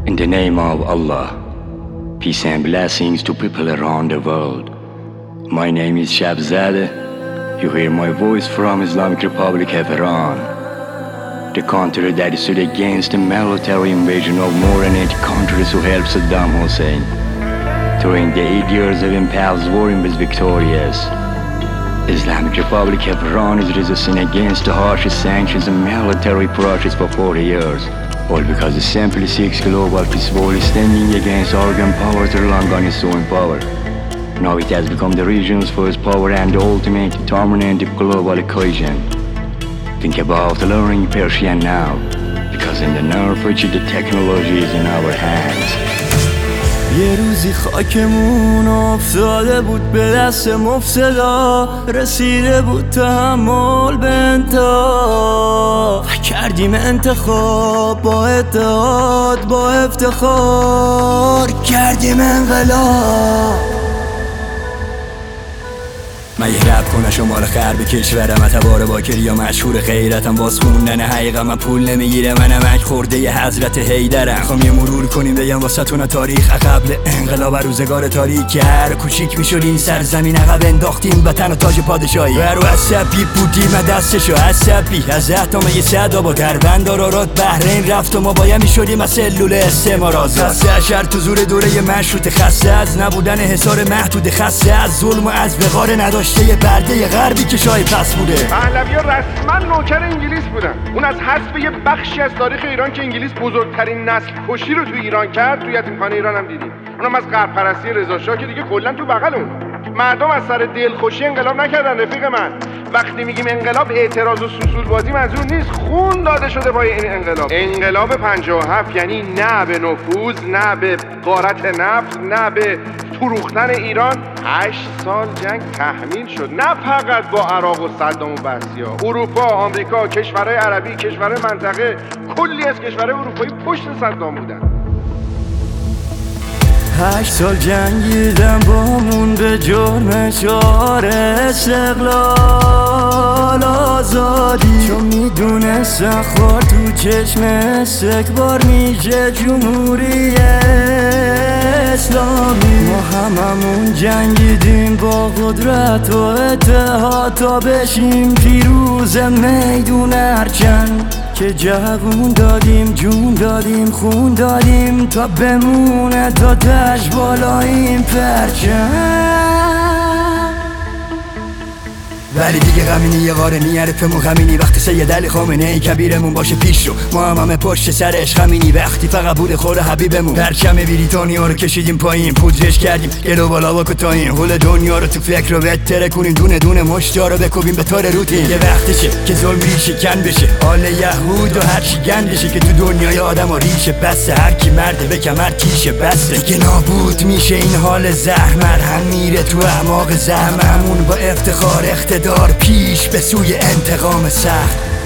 In the name of Allah, peace and blessings to people around the world. My name is Shabzadeh. You hear my voice from Islamic Republic of Iran, the country that stood against the military invasion of more than 80 countries who helped Saddam Hussein. During the 8 years of imperial war and was victorious. Islamic Republic of Iran is resisting against the harshest sanctions and military approaches for 40 years. All because it simply seeks global peace while standing against arrogant powers that long on its own power. Now it has become the region's first power and the ultimate determinant of global cohesion. Think about learning Persian now, because in the near future the technology is in our hands. یه روزی خاکمون افتاده بود به دست مفسدا، رسیده بود تحمل به انتها. کردیم انتخاب با اتحاد، با افتخار کردیم انقلاب. من یه رب کنه شمال غرب کشورم، اتبار باکری یا مشهور غیرتم، باز خوندن حقیقم من پول نمیگیره، منم اک خورده ی حضرت حیدرم. خوام یه مرور کنیم بگم واسهتون تاریخ قبل انقلاب، روزگار تاریک که هر کوچیک میشد این سرزمین عقب انداختیم وطن و تاج پادشاهی. برو عصبی بودیم دستشو عصبی از احتام یه صدا با دربند آرارات بحرین رفت و ما باید میشدیم از سلول استعمار آزاد. خسته شر تو زور دوره مشروط، خسته از نبودن حصار محدود، خسته از ظلم و از وقار نداشته یه برده غربی که شای پس بوده. پهلوی‌ها رسما نوکر انگلیس بودن. اون از حذف یه بخشی از تاریخ ایران که انگلیس بزرگترین نسل کشی رو تو ایران کرد، تو یتیمخانه ایران هم دیدیم. اونم از غرب پرستی رضا شاه که دیگه کلا تو بغل اون. مردم از سر دلخوشی انقلاب نکردن رفیق من. وقتی میگیم انقلاب اعتراض و سوسول بازی منظور نیست، خون داده شده پای این انقلاب. انقلاب 57 یعنی نه به نفوذ، نه به غارت نفت، نه به فروختن ایران. 8 سال جنگ تحمیل شد، نه فقط با عراق و صدام و بسیا. اروپا، آمریکا، کشورهای عربی، کشورهای منطقه، کلی از کشورهای اروپایی پشت صدام بودن. 8 سال جنگیدم بامون به جرم 4 استقلال آزادی، چون میدونستن خوار تو چشم استکبار میشه جمهوری اسلامی. ما هممون جنگیدیم با قدرت و اتحاد تا بشیم پیروز میدون ارچند، که جوون دادیم، جون دادیم، خون دادیم تا بمونه تا تاج بالاییم پرچم. ولی دیگه غمینی یه غاره نیرفمون غمینی، وقتی سید علی خامنه ای کبیرمون باشه پیش رو، ما همه پشت سرش غمینی، وقتی فقط بود خور حبیبمون. پرچم بریتانیا رو کشیدیم پایین، پودرش کردیم گلو بالا با کتایین، غول دنیا رو تو فکر رو بهتره کنیم، دونه دونه مشتا رو بکوبیم به طور روتین. یه وقتشه که ظلم ریشه کن بشه، حال یهود و هرچی گندشه، که تو دنیای آدم و ریشه بسه، هر کی مرده به کمر تیشه بسه. دیگه نابود میشه این حال زهر، مرهم میره تو اعماق زهر، همون با افتخار دار پیش به سوی انتقام سخت.